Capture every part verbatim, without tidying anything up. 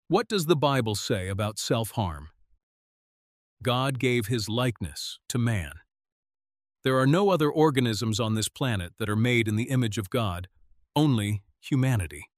What does the Bible say about self-harm? God gave his likeness to man. There are no other organisms on this planet that are made in the image of God, only humanity.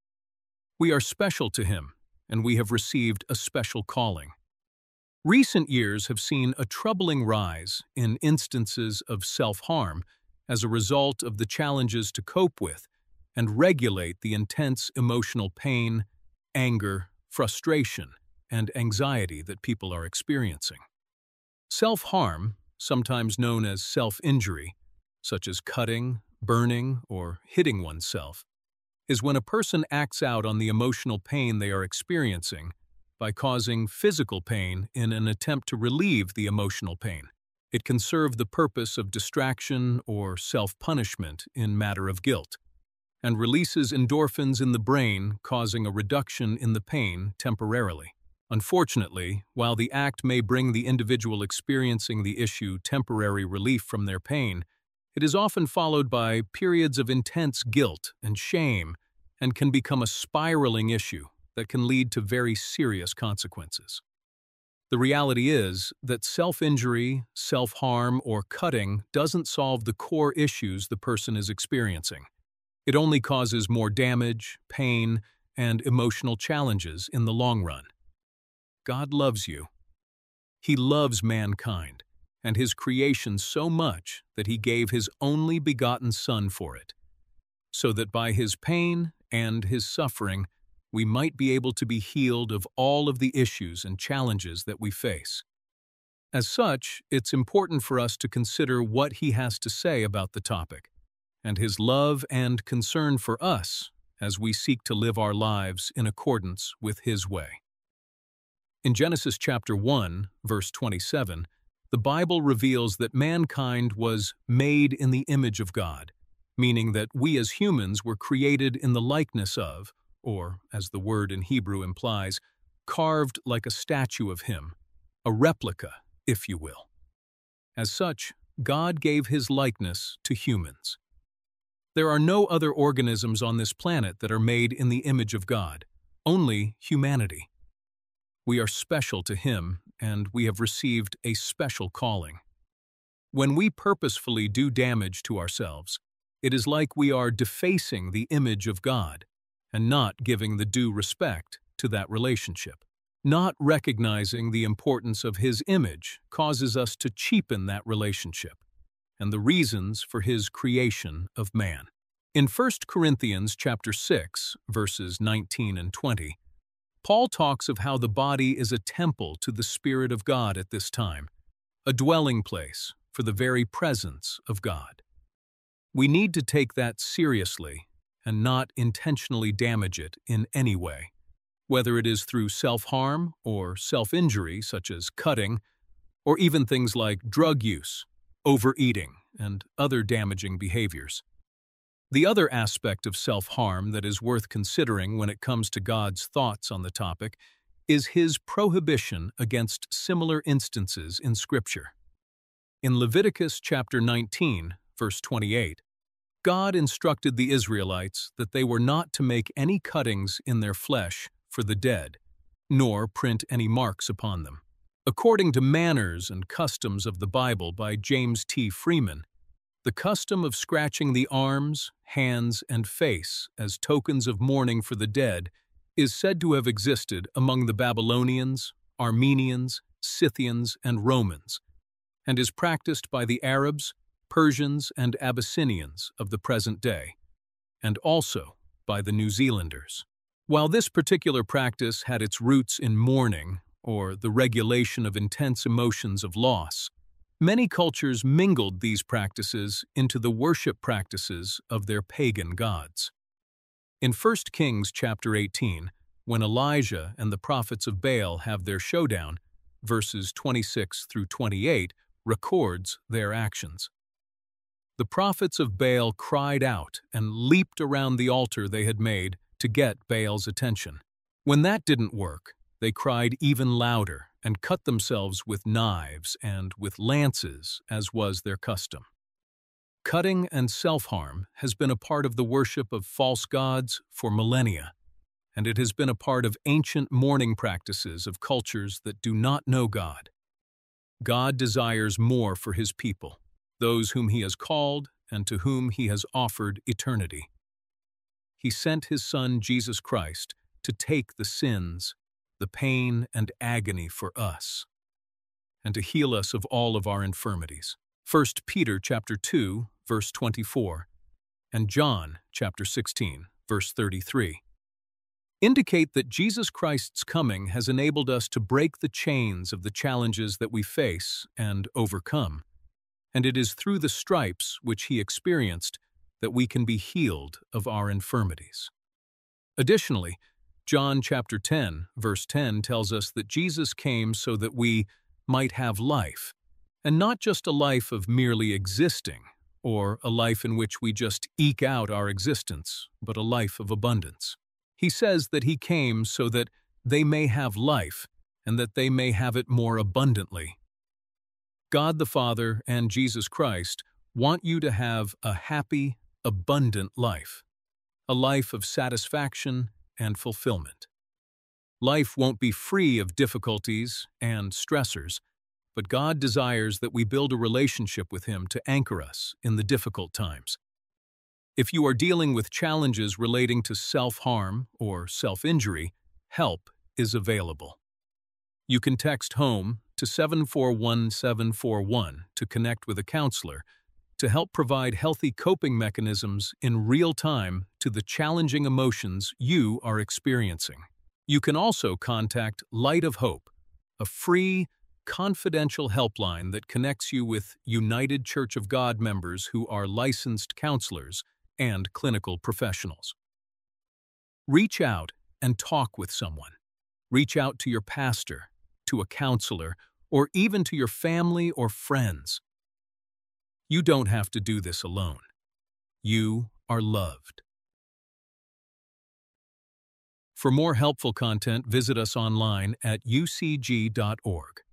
We are special to him, and we have received a special calling. Recent years have seen a troubling rise in instances of self-harm as a result of the challenges to cope with and regulate the intense emotional pain, anger, frustration, and anxiety that people are experiencing. Self-harm, sometimes known as self-injury, such as cutting, burning, or hitting oneself, is when a person acts out on the emotional pain they are experiencing by causing physical pain in an attempt to relieve the emotional pain. It can serve the purpose of distraction or self-punishment in matter of guilt, and releases endorphins in the brain, causing a reduction in the pain temporarily. Unfortunately, while the act may bring the individual experiencing the issue temporary relief from their pain, it is often followed by periods of intense guilt and shame and can become a spiraling issue that can lead to very serious consequences. The reality is that self-injury, self-harm, or cutting doesn't solve the core issues the person is experiencing. It only causes more damage, pain, and emotional challenges in the long run. God loves you. He loves mankind and his creation so much that he gave his only begotten Son for it, so that by his pain and his suffering, we might be able to be healed of all of the issues and challenges that we face. As such, it's important for us to consider what he has to say about the topic, and his love and concern for us as we seek to live our lives in accordance with his way. In Genesis chapter one, verse twenty-seven, the Bible reveals that mankind was made in the image of God, meaning that we as humans were created in the likeness of, or, as the word in Hebrew implies, carved like a statue of him, a replica, if you will. As such, God gave his likeness to humans. There are no other organisms on this planet that are made in the image of God, only humanity. We are special to him, and we have received a special calling. When we purposefully do damage to ourselves, it is like we are defacing the image of God and not giving the due respect to that relationship. Not recognizing the importance of his image causes us to cheapen that relationship and the reasons for his creation of man. In First Corinthians chapter six, verses nineteen and twenty, Paul talks of how the body is a temple to the Spirit of God at this time, a dwelling place for the very presence of God. We need to take that seriously and not intentionally damage it in any way, whether it is through self-harm or self-injury such as cutting, or even things like drug use, overeating, and other damaging behaviors. The other aspect of self-harm that is worth considering when it comes to God's thoughts on the topic is his prohibition against similar instances in Scripture. In Leviticus chapter nineteen, verse twenty-eight, God instructed the Israelites that they were not to make any cuttings in their flesh for the dead, nor print any marks upon them. According to Manners and Customs of the Bible by James T. Freeman, the custom of scratching the arms, hands, and face as tokens of mourning for the dead is said to have existed among the Babylonians, Armenians, Scythians, and Romans, and is practiced by the Arabs, Persians, and Abyssinians of the present day, and also by the New Zealanders. While this particular practice had its roots in mourning, or the regulation of intense emotions of loss, many cultures mingled these practices into the worship practices of their pagan gods. In First Kings chapter eighteen, when Elijah and the prophets of Baal have their showdown, verses twenty-six through twenty-eight records their actions. The prophets of Baal cried out and leaped around the altar they had made to get Baal's attention. When that didn't work, they cried even louder and cut themselves with knives and with lances, as was their custom. Cutting and self-harm has been a part of the worship of false gods for millennia, and it has been a part of ancient mourning practices of cultures that do not know God. God desires more for His people, those whom He has called and to whom He has offered eternity. He sent His Son, Jesus Christ, to take the sins, the pain and agony for us, and to heal us of all of our infirmities. First Peter chapter two, verse twenty-four, and John chapter sixteen, verse thirty-three, indicate that Jesus Christ's coming has enabled us to break the chains of the challenges that we face and overcome, and it is through the stripes which He experienced that we can be healed of our infirmities. Additionally, John chapter ten, verse ten tells us that Jesus came so that we might have life, and not just a life of merely existing, or a life in which we just eke out our existence, but a life of abundance. He says that He came so that they may have life, and that they may have it more abundantly. God the Father and Jesus Christ want you to have a happy, abundant life, a life of satisfaction and fulfillment. Life won't be free of difficulties and stressors, but God desires that we build a relationship with Him to anchor us in the difficult times. If you are dealing with challenges relating to self-harm or self-injury, help is available. You can text HOME to seven four one seven four one to connect with a counselor to help provide healthy coping mechanisms in real time to the challenging emotions you are experiencing. You can also contact Light of Hope, a free, confidential helpline that connects you with United Church of God members who are licensed counselors and clinical professionals. Reach out and talk with someone. Reach out to your pastor, to a counselor, or even to your family or friends. You don't have to do this alone. You are loved. For more helpful content, visit us online at u c g dot org.